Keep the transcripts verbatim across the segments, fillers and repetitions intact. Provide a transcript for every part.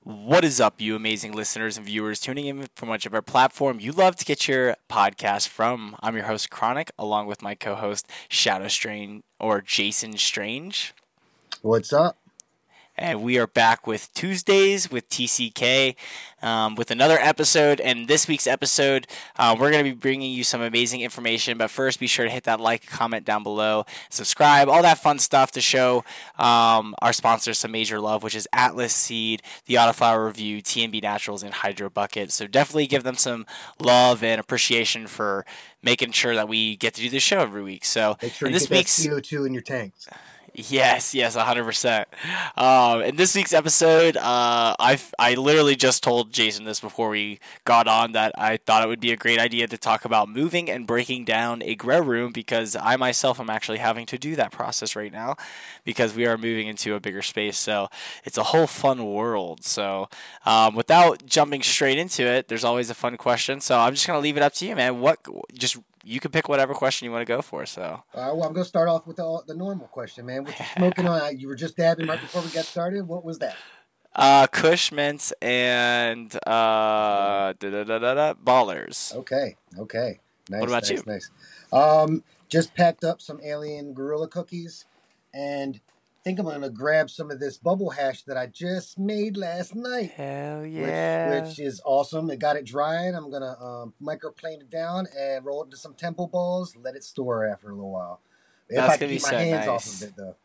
What is up, you amazing listeners and viewers tuning in from whichever platform you love to get your podcast from? I'm your host, Chronic, along with my co-host, Shadow Strange, or Jason Strange. What's up? And we are back with Tuesdays with T C K um, with another episode. And this week's episode, uh, we're going to be bringing you some amazing information. But first, be sure to hit that like, comment down below, subscribe, all that fun stuff to show um, our sponsors some major love, which is Atlas Seed, the Autoflower Review, T M B Naturals, and Hydro Bucket. So definitely give them some love and appreciation for making sure that we get to do this show every week. So Make sure and you this get week's that C O two in your tanks. Yes, yes, one hundred percent. Um, in this week's episode, uh, I I literally just told Jason this before we got on that I thought it would be a great idea to talk about moving and breaking down a grow room because I myself am actually having to do that process right now because we are moving into a bigger space. So it's a whole fun world. So um, without jumping straight into it, there's always a fun question. So I'm just gonna leave it up to you, man. What just You can pick whatever question you want to go for. So, uh, well, I'm going to start off with the, the normal question, man. What you smoking on? You were just dabbing right before we got started. What was that? Uh, Kush Mints and uh, da, da, da, da, da, Ballers. Okay, okay. Nice, What about nice, you? Nice. Um, just packed up some Alien Gorilla cookies, and I think I'm going to grab some of this bubble hash that I just made last night. Hell yeah. Which, which is awesome. It got it dried. I'm going to um, microplane it down and roll it into some temple balls, let it store after a little while. If That's I gonna keep be my so hands nice. off of it, though.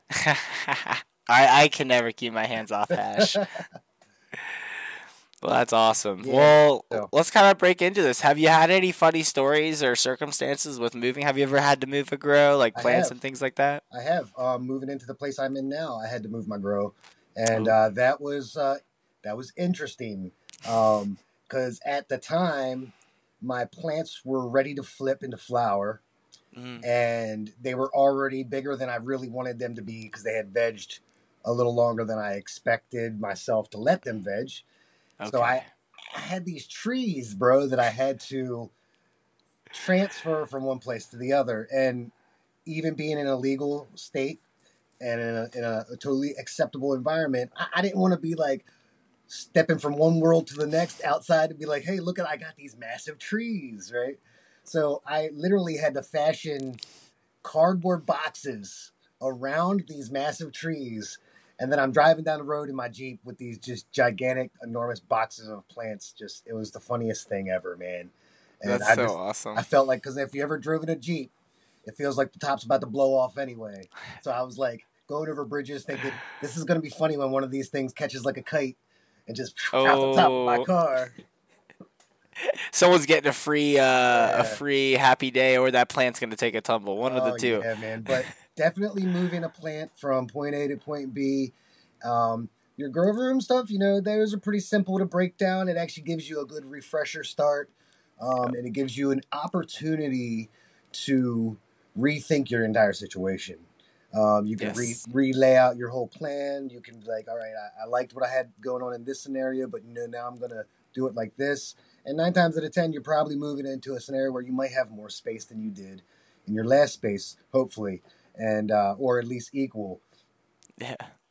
I, I can never keep my hands off hash. Well, that's awesome. Yeah, well, so. let's kind of break into this. Have you had any funny stories or circumstances with moving? Have you ever had to move a grow, like plants and things like that? I have. Um, moving into the place I'm in now, I had to move my grow, and uh, that was uh, that was interesting. Um, because at the time, my plants were ready to flip into flower, mm. and they were already bigger than I really wanted them to be because they had vegged a little longer than I expected myself to let them veg. Okay. So I, I had these trees, bro, that I had to transfer from one place to the other. And even being in a legal state and in a, in a, a totally acceptable environment, I, I didn't want to be like stepping from one world to the next outside and be like, hey, look at, I got these massive trees, right? So I literally had to fashion cardboard boxes around these massive trees. And then I'm driving down the road in my Jeep with these just gigantic, enormous boxes of plants. Just, it was the funniest thing ever, man. And That's I so just, awesome. I felt like, because if you ever driven a Jeep, it feels like the top's about to blow off anyway. So I was like going over bridges thinking, this is going to be funny when one of these things catches like a kite and just oh. out the top of my car. Someone's getting a free, uh, yeah. a free happy day, or that plant's going to take a tumble. One oh, of the two. Yeah, man. But definitely moving a plant from point A to point B. Um, your grow room stuff, you know, those are pretty simple to break down. It actually gives you a good refresher start, um, and it gives you an opportunity to rethink your entire situation. Um, you can yes. re re-lay out your whole plan. You can be like, all right, I, I liked what I had going on in this scenario, but you know, now I'm going to do it like this. And nine times out of ten, you're probably moving into a scenario where you might have more space than you did in your last space, hopefully, and uh, or at least equal. Yeah.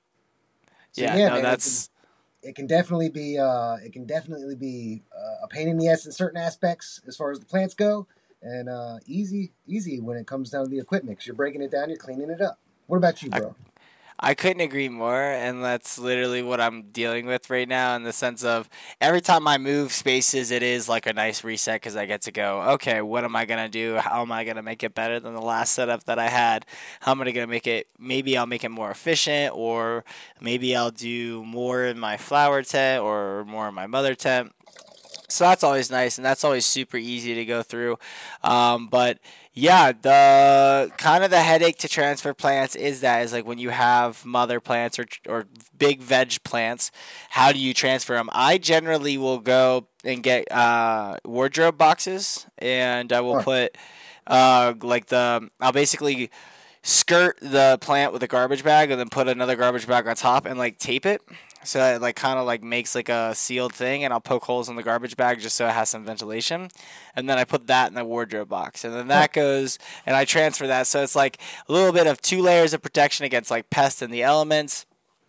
So, yeah, yeah, no, man, that's. It can, it can definitely be. Uh, it can definitely be uh, a pain in the ass in certain aspects as far as the plants go, and uh, easy, easy when it comes down to the equipment because you're breaking it down, you're cleaning it up. What about you, bro? I- I couldn't agree more, and that's literally what I'm dealing with right now in the sense of every time I move spaces, it is like a nice reset because I get to go, okay, what am I going to do? How am I going to make it better than the last setup that I had? How am I going to make it, maybe I'll make it more efficient, or maybe I'll do more in my flower tent or more in my mother tent. So that's always nice, and that's always super easy to go through. Um, but yeah, the kind of the headache to transfer plants is that is like when you have mother plants or or big veg plants, how do you transfer them? I generally will go and get uh, wardrobe boxes, and I will put uh, like the I'll basically skirt the plant with a garbage bag and then put another garbage bag on top and like tape it. So it like kind of like makes like a sealed thing, and I'll poke holes in the garbage bag just so it has some ventilation, and then I put that in the wardrobe box, and then that goes and I transfer that, so it's like a little bit of two layers of protection against like pests and the elements.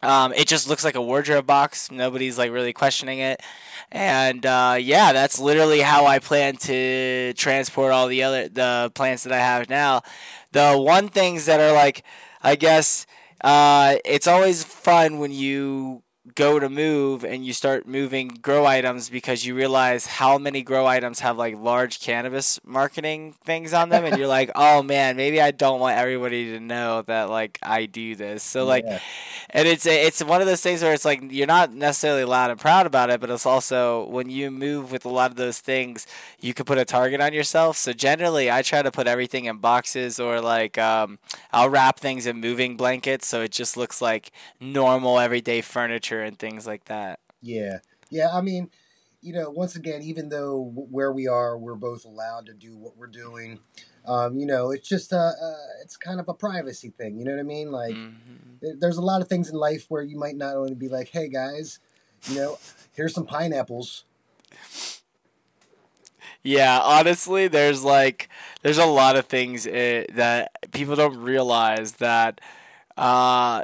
Um, it just looks like a wardrobe box. Nobody's like really questioning it. And uh, yeah, that's literally how I plan to transport all the other the plants that I have now. The one things that are like, I guess, uh, it's always fun when you go to move and you start moving grow items because you realize how many grow items have like large cannabis marketing things on them, and you're like, oh man, maybe I don't want everybody to know that like I do this. So like, Yeah. and it's it's one of those things where it's like you're not necessarily loud and proud about it, but it's also when you move with a lot of those things, you could put a target on yourself. So generally, I try to put everything in boxes or like um, I'll wrap things in moving blankets so it just looks like normal everyday furniture and things like that. Yeah. Yeah. I mean, you know, once again, even though w- where we are, we're both allowed to do what we're doing. Um, you know, it's just a, uh, it's kind of a privacy thing. You know what I mean? Like, Mm-hmm. there- there's a lot of things in life where you might not want to be like, hey guys, you know, here's some pineapples. Yeah, honestly, there's like there's a lot of things uh, that people don't realize that. Uh,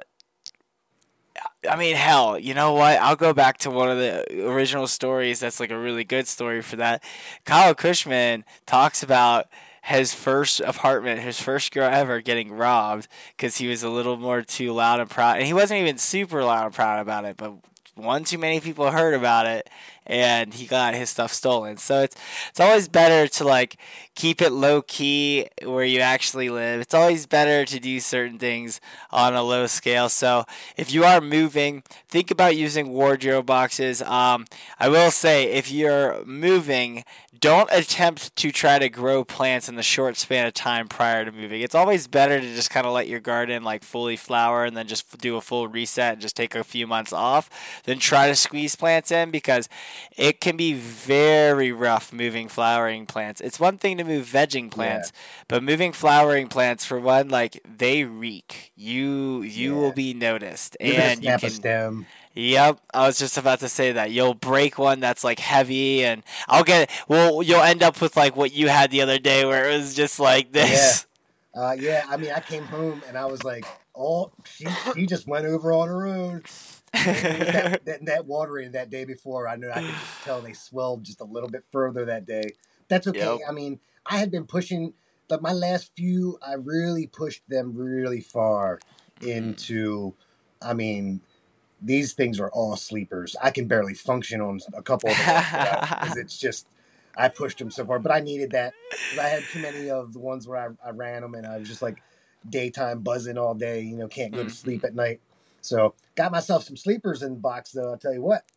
I mean, hell, you know what? I'll go back to one of the original stories. That's like a really good story for that. Kyle Cushman talks about his first apartment, his first girl ever getting robbed because he was a little more too loud and proud. And he wasn't even super loud and proud about it, but one too many people heard about it and he got his stuff stolen. So it's it's always better to like keep it low key where you actually live. It's always better to do certain things on a low scale. So if you are moving, think about using wardrobe boxes. Um, I will say if you're moving, don't attempt to try to grow plants in the short span of time prior to moving. It's always better to just kind of let your garden like fully flower and then just do a full reset and just take a few months off than try to squeeze plants in because it can be very rough moving flowering plants. It's one thing to move vegging plants, yeah. but moving flowering plants, for one, like they reek. You you yeah. will be noticed, You're and snap you can. A stem. Yep, I was just about to say that. You'll break one that's like heavy, and I'll get. Well, you'll end up with like what you had the other day, where it was just like this. Yeah, uh, yeah. I mean, I came home and I was like, "Oh, she she just went over on her own." that, that, that watering that day before, I knew I could just tell they swelled just a little bit further that day. That's okay. Yep. I mean, I had been pushing, but my last few, I really pushed them really far into. I mean. These things are all sleepers. I can barely function on a couple of them because it's just, I pushed them so far. But I needed that because I had too many of the ones where I, I ran them and I was just like daytime buzzing all day, you know, can't go to sleep at night. So got myself some sleepers in the box though, I'll tell you what.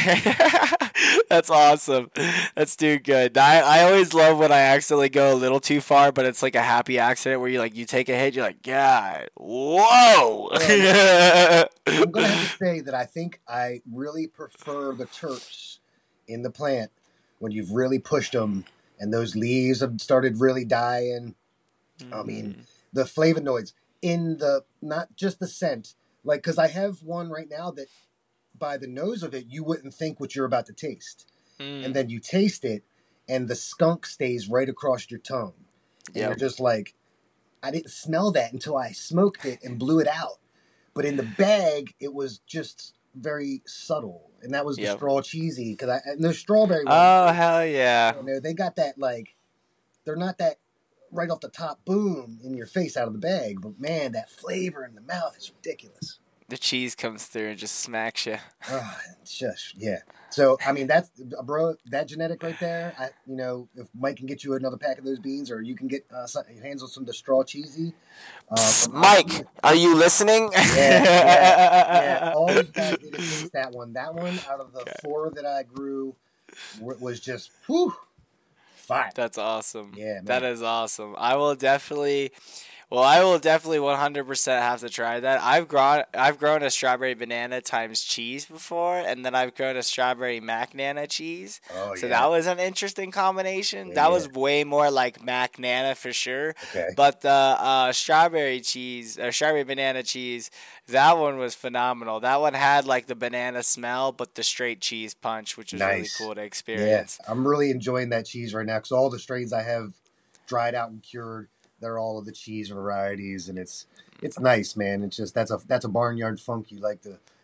That's awesome. That's too good. I, I always love when I accidentally go a little too far, but it's like a happy accident where you like you take a hit, you're like, God, whoa. Well, I'm gonna have to say that I think I really prefer the terps in the plant when you've really pushed them and those leaves have started really dying. Mm. I mean, the flavonoids in the not just the scent, like because I have one right now that. By the nose of it, you wouldn't think what you're about to taste. Mm. And then you taste it, and the skunk stays right across your tongue. And yep. You're just like, I didn't smell that until I smoked it and blew it out. But in the bag, it was just very subtle. And that was the yep. straw cheesy. Cause I, and the strawberry ones. Oh, too. Hell yeah. You know, they got that, like, they're not that right off the top, boom, in your face out of the bag. But, man, that flavor in the mouth is ridiculous. The cheese comes through and just smacks you. Oh, shush, yeah. So, I mean, that's, bro, that genetic right there, I, you know, if Mike can get you another pack of those beans or you can get uh, some, your hands on some of the straw cheesy. Uh, Psst, Mike, are you listening? Yeah, yeah, yeah. All you guys need to taste that one. That one, out of the okay. four that I grew, was just, whew, fire. That's awesome. Yeah, man. That is awesome. I will definitely... Well, I will definitely one hundred percent have to try that. I've grown I've grown a strawberry banana times cheese before, and then I've grown a strawberry mac nana cheese. Oh, so yeah. that was an interesting combination. Yeah, that yeah. was way more like mac nana for sure. Okay. But the uh, strawberry cheese or strawberry banana cheese, that one was phenomenal. That one had like the banana smell, but the straight cheese punch, which was nice. really cool to experience. Yeah, I'm really enjoying that cheese right now because all the strains I have dried out and cured. They're all of the cheese varieties, and it's it's nice, man. It's just that's a that's a barnyard funk you like to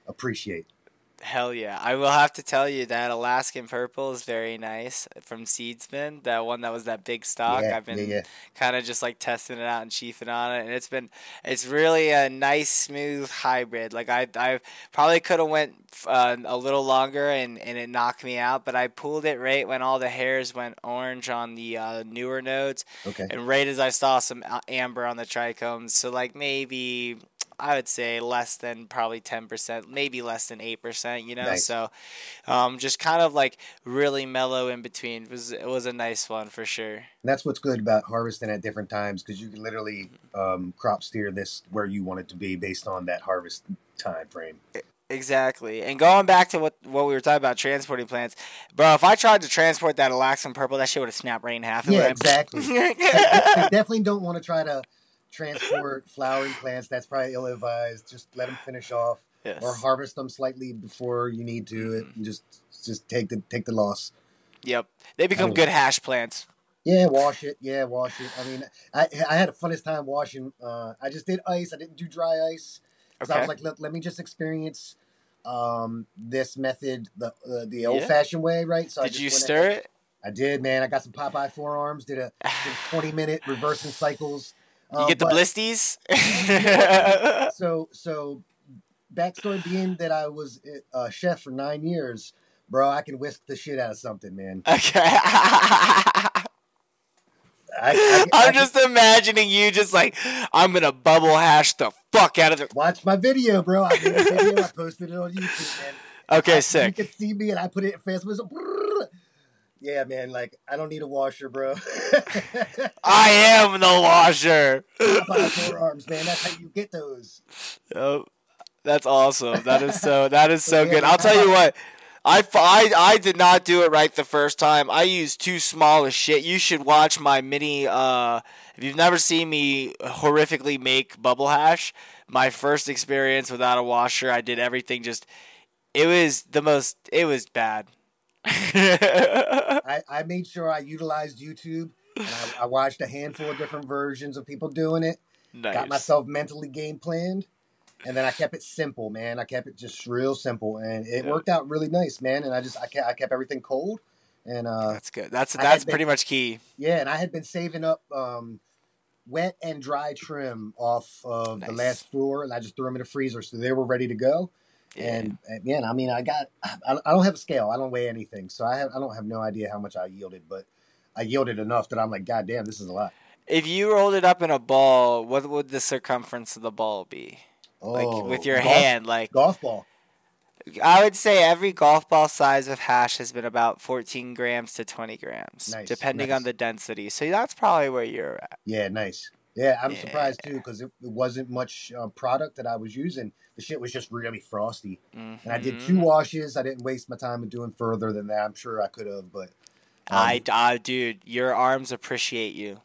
appreciate. Hell yeah. I will have to tell you that Alaskan Purple is very nice from Seedsman. That one that was that big stock. Yeah, I've yeah, been yeah. kind of just like testing it out and chiefing on it, and it's been it's really a nice smooth hybrid. Like I I probably could have went uh, a little longer and and it knocked me out, but I pulled it right when all the hairs went orange on the uh, newer nodes, Okay, and right as I saw some a- amber on the trichomes. So like maybe I would say less than probably ten percent, maybe less than eight percent, you know? nice. So um, just kind of like really mellow in between. It was, it was a nice one for sure. And that's what's good about harvesting at different times because you can literally um, crop steer this where you want it to be based on that harvest time frame. Exactly. And going back to what, what we were talking about, transporting plants, bro, if I tried to transport that Alaskan Purple, that shit would have snapped right in half. It Yeah, would've- exactly. So you definitely don't want to try to transport flowering plants. That's probably ill-advised. Just let them finish off, Yes. or harvest them slightly before you need to. It and just just take the take the loss. Yep. They become Oh. good hash plants. Yeah, wash it. Yeah, wash it. I mean, I I had the funnest time washing. Uh, I just did ice. I didn't do dry ice. So I Okay. was like, look, let me just experience um, this method the uh, the Yeah. old fashioned way, right? So I Did just you went stir ahead- it? I did, man. I got some Popeye forearms. Did a, did a twenty minute reversing cycles. You Um, get the but- blisties? So so backstory being that I was a chef for nine years, bro. I can whisk the shit out of something, man. Okay. I, I, I'm I just imagining you just like, I'm gonna bubble hash the fuck out of it. watch my video, bro. I made a video. I posted it on YouTube, man. Okay, I, sick. You can see me, and I put it in Facebook. So, brrr. Yeah, man. Like I don't need a washer, bro. I am the washer. Popeye forearms, man. That's how you get those. Yep. That's awesome. That is so. That is so Yeah, good. man, I'll tell how you about- what. I, I, I did not do it right the first time. I used too small as shit. You should watch my mini. Uh, if you've never seen me horrifically make bubble hash, my first experience without a washer, I did everything just. It was the most. It was bad. I, I made sure I utilized YouTube, and I, I watched a handful of different versions of people doing it. Nice. Got myself mentally game planned, and then I kept it simple, man. I kept it just real simple, and it Yeah. worked out really nice, man. And I just I kept, I kept everything cold, and uh, That's good. That's I that's had been- pretty much key. yeah, and I had been saving up um, wet and dry trim off of the Nice. last floor, and I just threw them in the freezer, so they were ready to go. Yeah. And, and man, I mean, I got I, I don't have a scale. I don't weigh anything, so I have I don't have no idea how much I yielded, but I yielded enough that I'm like, God damn, this is a lot. If you rolled it up in a ball, what would the circumference of the ball be? Like Oh, with your golf- hand, like golf ball. I would say every golf ball size of hash has been about fourteen grams to twenty grams, Nice, depending nice. on the density. So that's probably where you're at. Yeah, nice. Yeah, I'm Yeah. surprised too because it, it wasn't much uh, product that I was using. The shit was just really frosty, and I did two Mhm. washes. I didn't waste my time in doing further than that. I'm sure I could have, but um, I, I, dude, your arms appreciate you.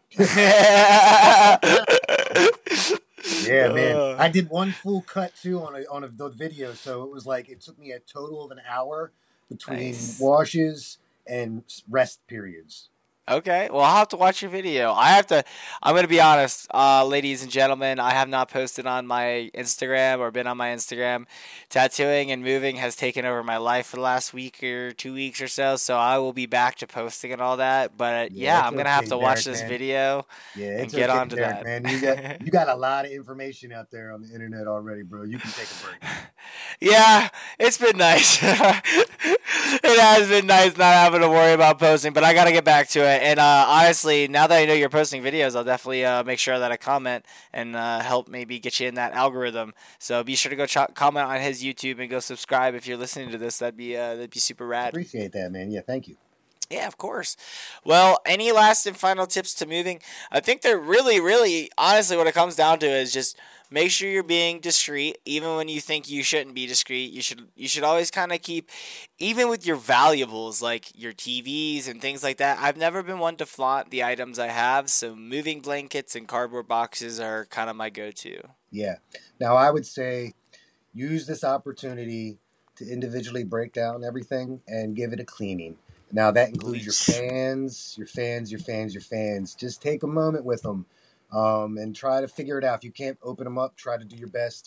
yeah, man. Uh. I did one full cut too on a on a the video, so it was like it took me a total of an hour between Nice. washes and rest periods. Okay, well, I'll have to watch your video. I have to. I'm gonna be honest, uh, ladies and gentlemen. I have not posted on my Instagram or been on my Instagram. Tattooing and moving has taken over my life for the last week or two weeks or so. So I will be back to posting and all that. But Yeah, yeah, it's I'm gonna have okay, to watch Derek, this man. video. Yeah, And it's get okay, onto Derek, that. man. You got you got a lot of information out there on the internet already, bro. You can take a break. Yeah, it's been nice. It has been nice not having to worry about posting, but I got to get back to it. And uh, honestly, now that I know you're posting videos, I'll definitely uh, make sure that I comment and uh, help maybe get you in that algorithm. So be sure to go ch- comment on his YouTube and go subscribe if you're listening to this. That'd be uh, that'd be super rad. Appreciate that, man. Yeah, thank you. Yeah, of course. Well, any last and final tips to moving? I think they're really, really, honestly, what it comes down to is just make sure you're being discreet, even when you think you shouldn't be discreet. You should, you should always kind of keep, even with your valuables like your T Vs and things like that. I've never been one to flaunt the items I have, so moving blankets and cardboard boxes are kind of my go-to. Yeah. Now I would say use this opportunity to individually break down everything and give it a cleaning. Now that includes your Bleach. fans, your fans, your fans, your fans. Just take a moment with them um, and try to figure it out. If you can't open them up, try to do your best.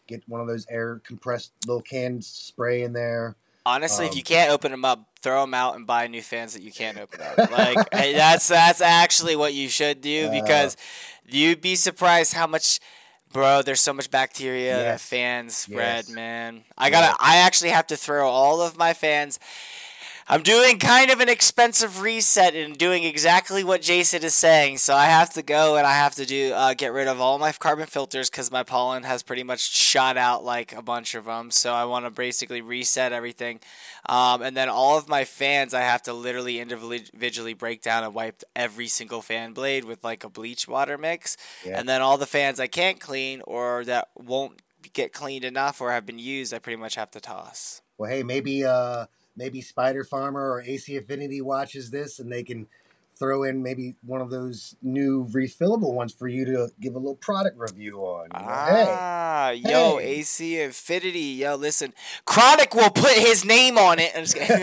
get one of those air compressed little can spray in there. Honestly, Um, if you can't open them up, throw them out and buy new fans that you can't open up. Like hey, that's that's actually what you should do uh, because you'd be surprised how much, bro. There's so much bacteria that yes, fans spread, yes, man. I gotta. yes. I actually have to throw all of my fans. I'm doing kind of an expensive reset and doing exactly what Jason is saying. So I have to go and I have to do uh, get rid of all my carbon filters because my pollen has pretty much shot out like a bunch of them. So I want to basically reset everything, um, and then all of my fans I have to literally individually break down and wipe every single fan blade with like a bleach water mix, Yeah. and then all the fans I can't clean or that won't get cleaned enough or have been used, I pretty much have to toss. Well, hey, maybe uh, maybe Spider Farmer or A C Infinity watches this, and they can throw in maybe one of those new refillable ones for you to give a little product review on. You know, Ah, hey, yo, hey. A C Infinity. Yo, listen, Chronic will put his name on it. I'm just kidding.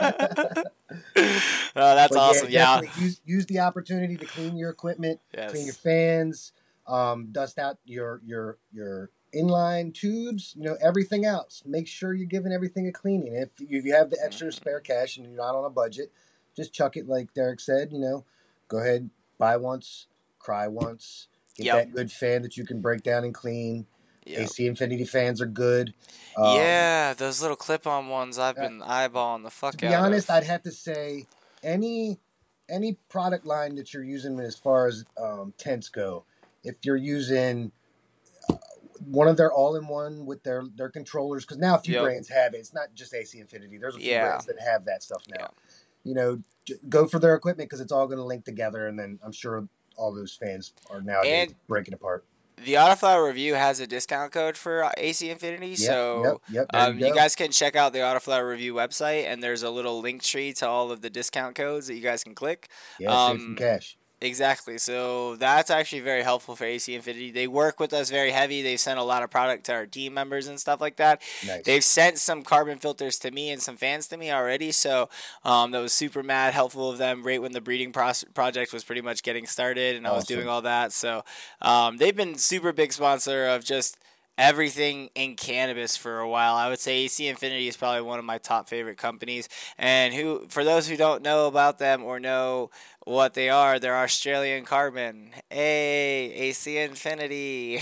Oh, that's But awesome. yeah, Yeah. definitely use use the opportunity to clean your equipment, clean your Yes. fans, um, dust out your your your inline tubes, you know, everything else. Make sure you're giving everything a cleaning. If you, if you have the extra spare cash and you're not on a budget, just chuck it like Derek said, you know, go ahead, buy once, cry once, get Yep. that good fan that you can break down and clean. Yep. A C Infinity fans are good. Um, Yeah, those little clip-on ones I've uh, been eyeballing the fuck to be out honest, of. I'd have to say any any product line that you're using as far as um, tents go, if you're using one of their all-in-one with their their controllers, because now a few Yep. brands have it. It's not just A C Infinity. There's a few Yeah. brands that have that stuff now. Yeah. You know, j- go for their equipment because it's all going to link together, and then I'm sure all those fans are nowadays And breaking apart. the Autoflower Review has a discount code for A C Infinity, Yep, so yep, yep. There um, you you go. guys can check out the Autoflower Review website, and there's a little link tree to all of the discount codes that you guys can click. Yeah, save some Um, cash. Exactly. So that's actually very helpful for A C Infinity. They work with us very heavy. They've sent a lot of product to our team members and stuff like that. Nice. They've sent some carbon filters to me and some fans to me already. So um, that was super mad helpful of them right when the breeding pros- project was pretty much getting started and I was Awesome. doing all that. So um, they've been super big sponsor of just everything in cannabis for a while. I would say A C Infinity is probably one of my top favorite companies. And who, for those who don't know about them or know what they are, they're Australian Carbon. Hey, A C Infinity.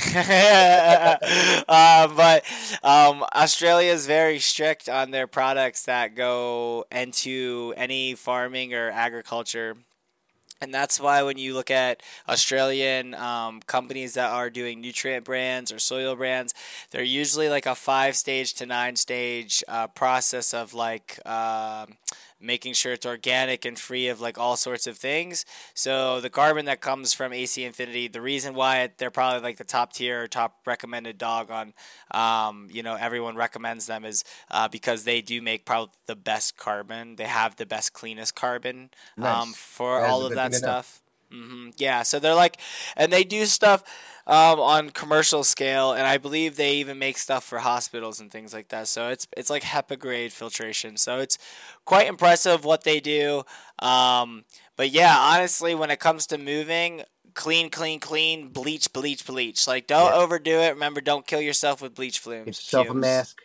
um, but um, Australia is very strict on their products that go into any farming or agriculture. And that's why when you look at Australian um, companies that are doing nutrient brands or soil brands, they're usually like a five stage to nine stage uh, process of like uh, making sure it's organic and free of like all sorts of things. So the carbon that comes from A C Infinity, the reason why they're probably like the top tier or top recommended dog on, um, you know, everyone recommends them is uh, because they do make probably the best carbon. They have the best, cleanest carbon um, Nice. for That is all a of good that thing to know. stuff. hmm Yeah, so they're like, and they do stuff um, on commercial scale, and I believe they even make stuff for hospitals and things like that. So it's it's like HEPA grade filtration. So it's quite impressive what they do. Um, but yeah, honestly, when it comes to moving, clean, clean, clean, bleach, bleach, bleach. Like don't Yeah. overdo it. Remember, don't kill yourself with bleach fumes. Get yourself a fumes. mask.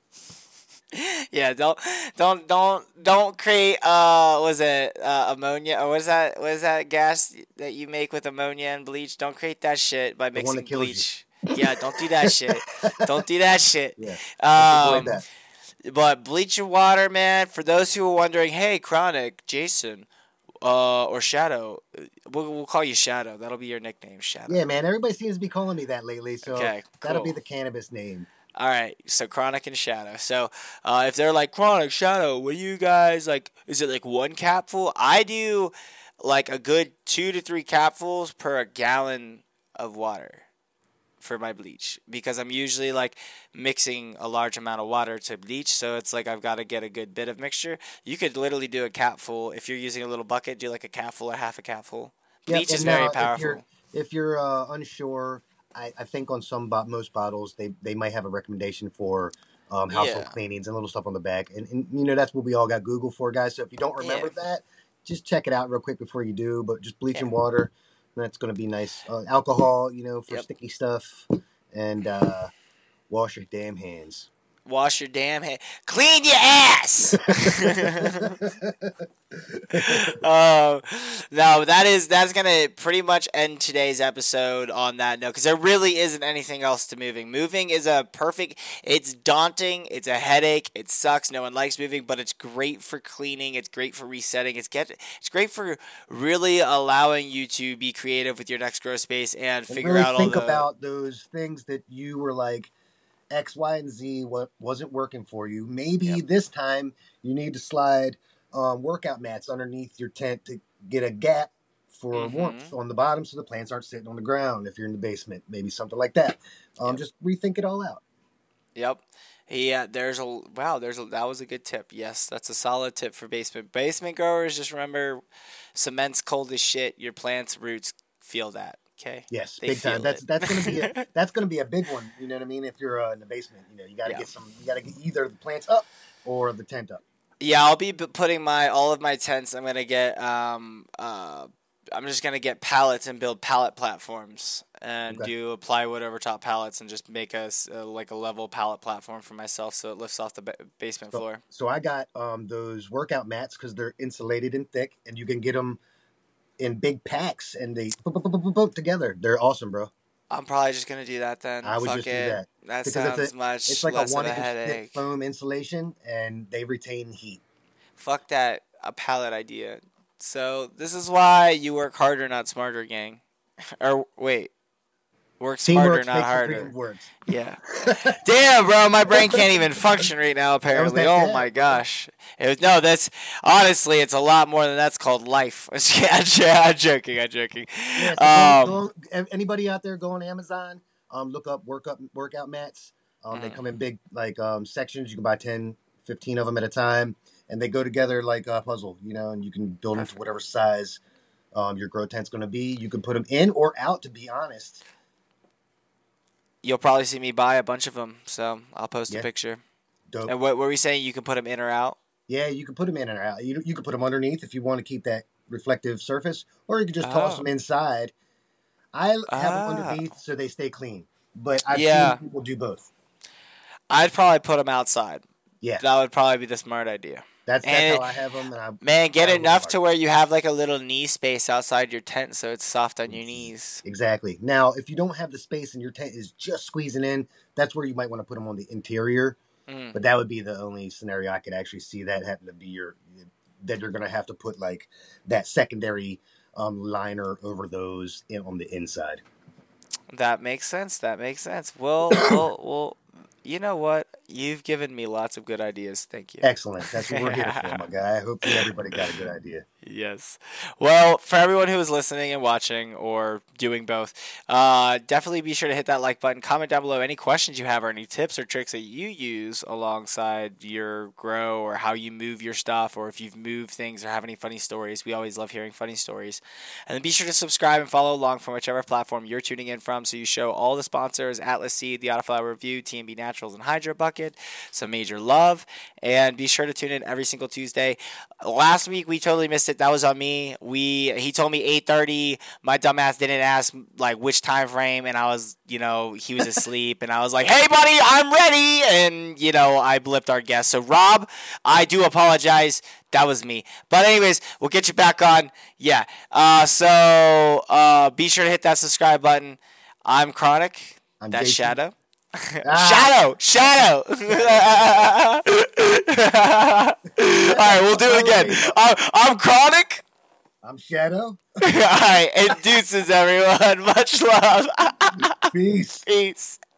Yeah, don't don't don't don't create uh was it uh, ammonia or what is that what is that gas that you make with ammonia and bleach? Don't create that shit by The one mixing that kills you. bleach. Yeah, don't do that shit. Don't do that shit. Yeah. Let's avoid Um, that. but bleach and water, man. For those who are wondering, hey, Chronic, Jason, uh, or Shadow, we'll, we'll call you Shadow. That'll be your nickname, Shadow. Yeah, man. Everybody seems to be calling me that lately, so Okay, that'll be cool. the cannabis name. All right, so Chronic and Shadow. So uh, if they're like Chronic, Shadow, what do you guys like? Is it like one capful? I do like a good two to three capfuls per gallon of water for my bleach because I'm usually like mixing a large amount of water to bleach. So it's like I've got to get a good bit of mixture. You could literally do a capful if you're using a little bucket. Do like a capful or half a capful. Yep, Bleach is and very now if powerful. you're if you're uh, unsure, I, I think on some bo- most bottles they, they might have a recommendation for um, household Yeah. cleanings and little stuff on the back, and, and you know that's what we all got Google for, guys. So if you don't remember Yeah. that, just check it out real quick before you do. But just bleach Yeah. and water, and that's going to be nice. Uh, alcohol, you know, for Yep. sticky stuff, and uh, Wash your damn hands. Wash your damn hand. Clean your ass. um, no, that is that's gonna pretty much end today's episode on that note, because there really isn't anything else to moving. Moving is a perfect. It's daunting. It's a headache. It sucks. No one likes moving, but it's great for cleaning. It's great for resetting. It's get. It's great for really allowing you to be creative with your next grow space and, and figure really out think all the. about those things that you were like. X, Y, and Z what wasn't working for you. Maybe yep. this time you need to slide um, workout mats underneath your tent to get a gap for mm-hmm. warmth on the bottom so the plants aren't sitting on the ground if you're in the basement. Maybe something like that. Um, yep. Just rethink it all out. Yep. Yeah, there's a wow. There's a that was a good tip. Yes, that's a solid tip for basement basement growers. Just remember, cement's cold as shit. Your plants' roots feel that. Okay. Yes, they big time. That's it. that's gonna be a, that's gonna be a big one. You know what I mean? If you're uh, in the basement, you know, you gotta yeah. get some. You gotta get either the plants up or the tent up. Yeah, I'll be putting my all of my tents. I'm gonna get. Um. Uh. I'm just gonna get pallets and build pallet platforms and okay. do a plywood over top pallets and just make a uh, like a level pallet platform for myself so it lifts off the ba- basement so, floor. So I got um those workout mats because they're insulated and thick, and you can get them in big packs, and they boop, boop, boop, boop, boop, together. They're awesome, bro. I'm probably just gonna do that then. I would Fuck just it. do that. That because sounds it's a, much It's like less a one of a inch headache. thick foam insulation, and they retain heat. Fuck that, a pallet idea. So this is why you work harder, not smarter, gang. Or wait. Work smarter, not harder. Yeah. Damn, bro, my brain can't even function right now. Apparently, oh bad. My gosh. It was, no, that's honestly, it's a lot more than that's called life. I'm joking. I'm joking. Yeah, so um, go, go, anybody out there go on Amazon? Um, look up work up workout mats. Um, mm-hmm. They come in big like um, sections. You can buy ten, fifteen of them at a time, and they go together like a puzzle. You know, and you can build Perfect. them to whatever size um, your grow tent's going to be. You can put them in or out. To be honest. You'll probably see me buy a bunch of them, so I'll post yeah. a picture. Dope. And what were we saying? You can put them in or out? Yeah, you can put them in or out. You you can put them underneath if you want to keep that reflective surface, or you can just oh. toss them inside. I have oh. them underneath so they stay clean, but I've yeah. seen people do both. I'd probably put them outside. Yeah. That would probably be the smart idea. That's, that's how I have them. And I, man, get enough to where you have like a little knee space outside your tent so it's soft on your knees. Exactly. Now, if you don't have the space and your tent is just squeezing in, that's where you might want to put them on the interior. Mm. But that would be the only scenario I could actually see that happen to be your, that you're going to have to put like that secondary um, liner over those in, on the inside. That makes sense. That makes sense. Well, well, well, you know what? You've given me lots of good ideas. Thank you. Excellent. That's what we're here for, my guy. I hope everybody got a good idea. Yes. Well, for everyone who is listening and watching or doing both, uh, definitely be sure to hit that like button. Comment down below any questions you have or any tips or tricks that you use alongside your grow or how you move your stuff or if you've moved things or have any funny stories. We always love hearing funny stories. And then be sure to subscribe and follow along from whichever platform you're tuning in from so you show all the sponsors, Atlas Seed, the Autoflower Review, T and B Naturals, and Hydro Bucket some major love. And be sure to tune in every single Tuesday. Last week, we totally missed it. That was on me. We He told me eight thirty. My dumbass didn't ask, like, which time frame. And I was, you know, he was asleep. And I was like, hey, buddy, I'm ready. And, you know, I blipped our guest. So, Rob, I do apologize. That was me. But anyways, we'll get you back on. Yeah. Uh, so, uh, be sure to hit that subscribe button. I'm Chronic. I'm That's Jason. Shadow. Ah. Shadow, Shadow. All right, we'll do it again. I'm, I'm Chronic. I'm Shadow. All right, and deuces, everyone. Much love. Peace. Peace.